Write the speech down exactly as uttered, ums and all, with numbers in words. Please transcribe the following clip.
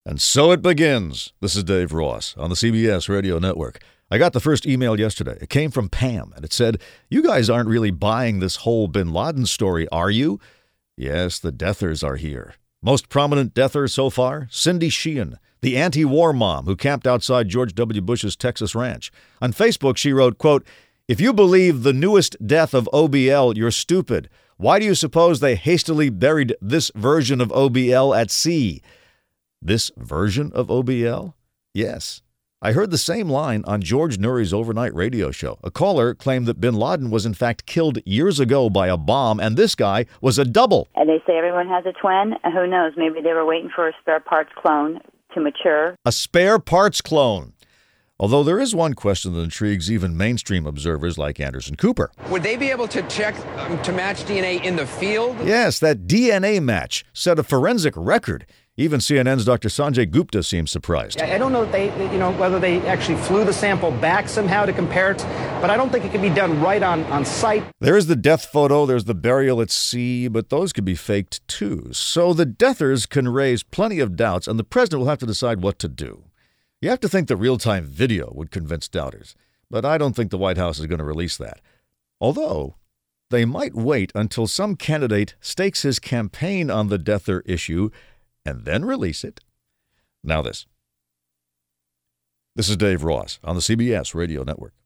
And so it begins. This is Dave Ross on the C B S Radio Network. I got the first email yesterday. It came from Pam, and it said, "You guys aren't really buying this whole bin Laden story, are you?" Yes, the deathers are here. Most prominent deather so far, Cindy Sheehan, the anti-war mom who camped outside George W. Bush's Texas ranch. On Facebook, she wrote, quote, "If you believe the newest death of O B L, you're stupid. Why do you suppose they hastily buried this version of O B L at sea?" This version of O B L? Yes. I heard the same line on George Noory's overnight radio show. A caller claimed that bin Laden was in fact killed years ago by a bomb, and this guy was a double. And they say everyone has a twin. Who knows? Maybe they were waiting for a spare parts clone to mature. A spare parts clone. Although there is one question that intrigues even mainstream observers like Anderson Cooper. Would they be able to check um, to match D N A in the field? Yes, that D N A match set a forensic record. Even C N N's Doctor Sanjay Gupta seems surprised. I don't know if they, you know, whether they actually flew the sample back somehow to compare it, but I don't think it can be done right on, on site. There's the death photo, there's the burial at sea, but those could be faked too. So the deathers can raise plenty of doubts, and the president will have to decide what to do. You have to think the real-time video would convince doubters, but I don't think the White House is going to release that. Although, they might wait until some candidate stakes his campaign on the deather issue and then release it. Now this. This is Dave Ross on the C B S Radio Network.